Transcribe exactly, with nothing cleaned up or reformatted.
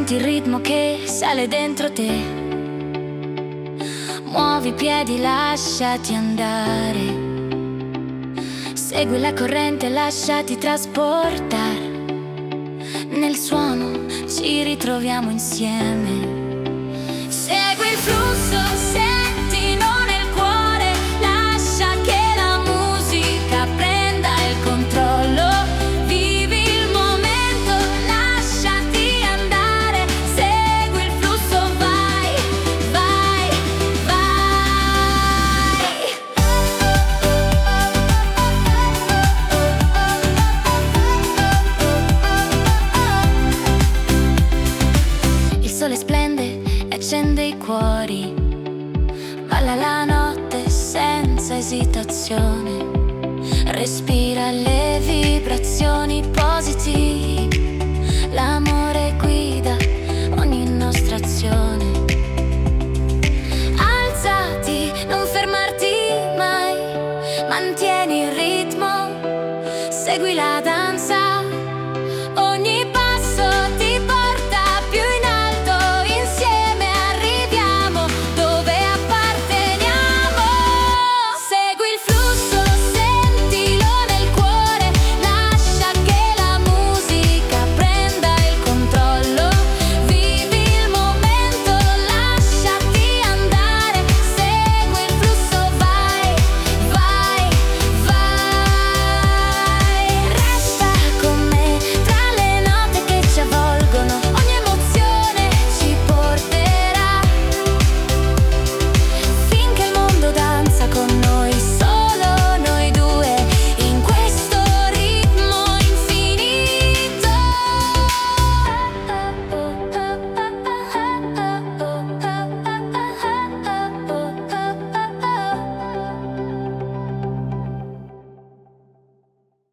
Senti il ritmo che sale dentro te. Muovi i piedi, lasciati andare. Segui la corrente, lasciati trasportare. Nel suono ci ritroviamo insieme. Segui il flusso, sentilo nel cuore. Lascia che la musica prenda il controllo. Vivi il momento, lasciati andare. Segui il flusso, vai, vai, vai. Il sole splende e accende i cuori. Balla la notte senza esitazione. Respira le vibrazioni positive.